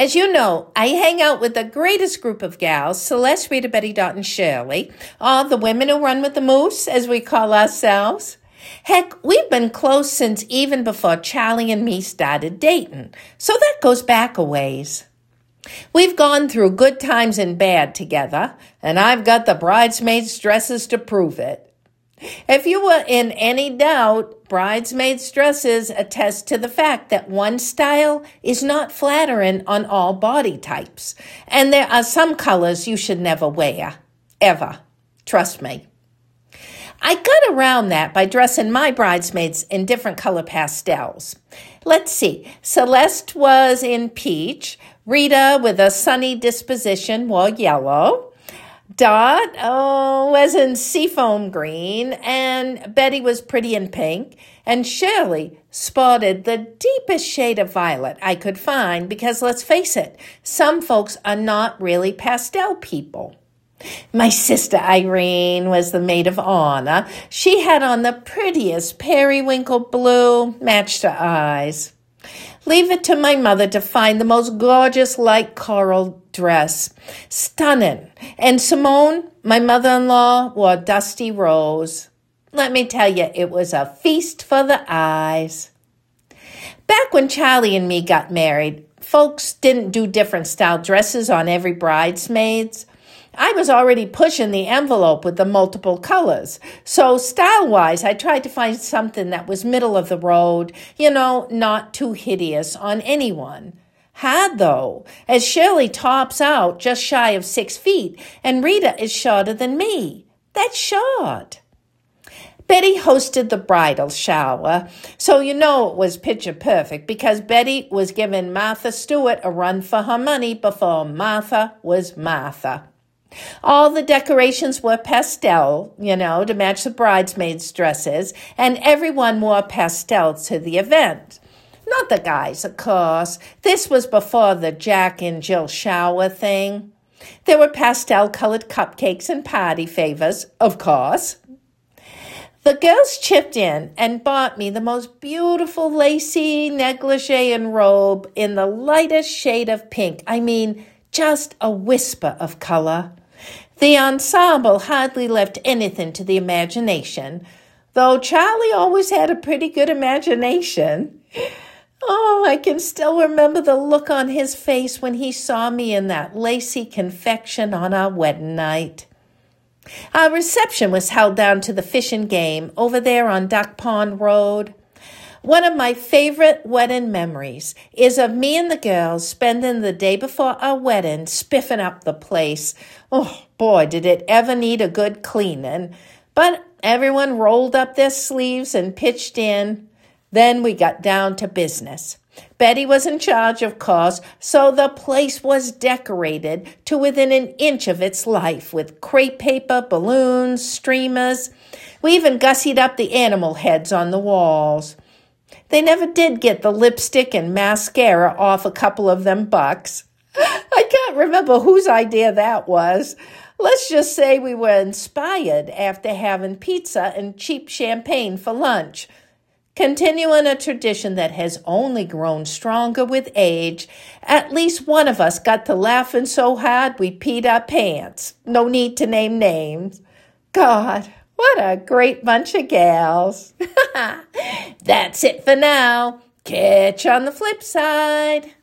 As you know, I hang out with the greatest group of gals, Celeste, Rita, Betty, Dot, and Shirley, all the women who run with the moose, as we call ourselves. Heck, we've been close since even before Charlie and me started dating, so that goes back a ways. We've gone through good times and bad together, and I've got the bridesmaids' dresses to prove it. If you were in any doubt, bridesmaids' dresses attest to the fact that one style is not flattering on all body types, and there are some colors you should never wear, ever. Trust me. I got around that by dressing my bridesmaids in different color pastels. Let's see. Celeste was in peach. Rita, with a sunny disposition, wore yellow. Dot was in seafoam green, and Betty was pretty in pink, and Shirley sported the deepest shade of violet I could find because, let's face it, some folks are not really pastel people. My sister Irene was the maid of honor. She had on the prettiest periwinkle blue, matched her eyes. Leave it to my mother to find the most gorgeous light coral dress. Stunning. And Simone, my mother-in-law, wore dusty rose. Let me tell you, it was a feast for the eyes. Back when Charlie and me got married, folks didn't do different style dresses on every bridesmaids. I was already pushing the envelope with the multiple colors. So style-wise, I tried to find something that was middle of the road, not too hideous on anyone. Hard, though, as Shirley tops out just shy of 6 feet, and Rita is shorter than me. That's short. Betty hosted the bridal shower, so it was picture perfect because Betty was giving Martha Stewart a run for her money before Martha was Martha. All the decorations were pastel, to match the bridesmaids' dresses, and everyone wore pastel to the event. Not the guys, of course. This was before the Jack and Jill shower thing. There were pastel-colored cupcakes and party favors, of course. The girls chipped in and bought me the most beautiful lacy negligee and robe in the lightest shade of pink. I mean, just a whisper of color. The ensemble hardly left anything to the imagination, though Charlie always had a pretty good imagination. Oh, I can still remember the look on his face when he saw me in that lacy confection on our wedding night. Our reception was held down to the Fish and Game over there on Duck Pond Road. One of my favorite wedding memories is of me and the girls spending the day before our wedding spiffing up the place. Oh, boy, did it ever need a good cleaning. But everyone rolled up their sleeves and pitched in. Then we got down to business. Betty was in charge, of course, so the place was decorated to within an inch of its life with crepe paper, balloons, streamers. We even gussied up the animal heads on the walls. They never did get the lipstick and mascara off a couple of them bucks. I can't remember whose idea that was. Let's just say we were inspired after having pizza and cheap champagne for lunch. Continuing a tradition that has only grown stronger with age, at least one of us got to laughing so hard we peed our pants. No need to name names. God, what a great bunch of gals. That's it for now. Catch you on the flip side.